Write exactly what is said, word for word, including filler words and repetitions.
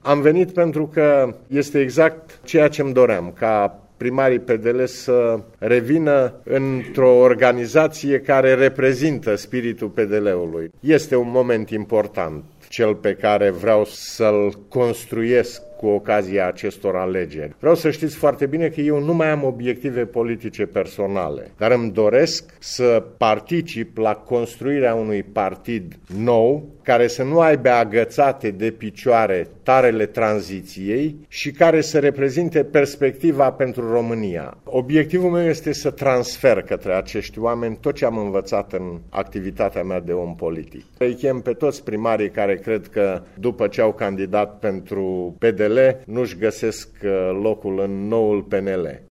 Am venit pentru că este exact ceea ce îmi doream, ca primarii P D L să revină într-o organizație care reprezintă spiritul P D L-ului. Este un moment important, cel pe care vreau să-l construiesc cu ocazia acestor alegeri. Vreau să știți foarte bine că eu nu mai am obiective politice personale, dar îmi doresc să particip la construirea unui partid nou, care să nu aibă agățate de picioare tarele tranziției și care să reprezinte perspectiva pentru România. Obiectivul meu este să transfer către acești oameni tot ce am învățat în activitatea mea de om politic. Îi chem pe toți primarii care cred că după ce au candidat pentru P D L nu-și găsesc locul în noul P N L.